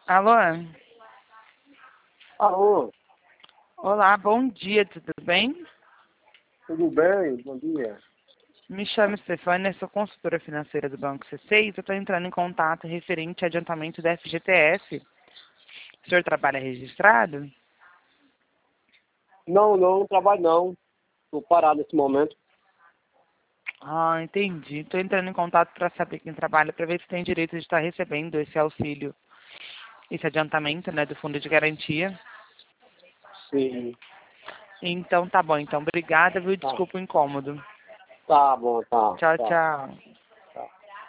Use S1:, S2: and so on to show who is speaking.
S1: Alô?
S2: Alô,
S1: Olá, bom dia, tudo bem?
S2: tudo bem? Bom dia.
S1: Me chamo Stefânia, sou consultora financeira do Banco C6 e estou entrando em contato referente ao adiantamento da FGTS. O senhor trabalha registrado?
S2: Não trabalho não. Estou parado nesse momento.
S1: Ah, entendi. Estou entrando em contato para saber quem trabalha, para ver se tem direito de estar recebendo esse auxílio, esse adiantamento, né, do Fundo de Garantia.
S2: Sim.
S1: Então, tá bom. Então, obrigada, viu?
S2: Tá,
S1: Desculpa o incômodo.
S2: tá bom, tá,
S1: Tchau,
S2: tá.
S1: tchau.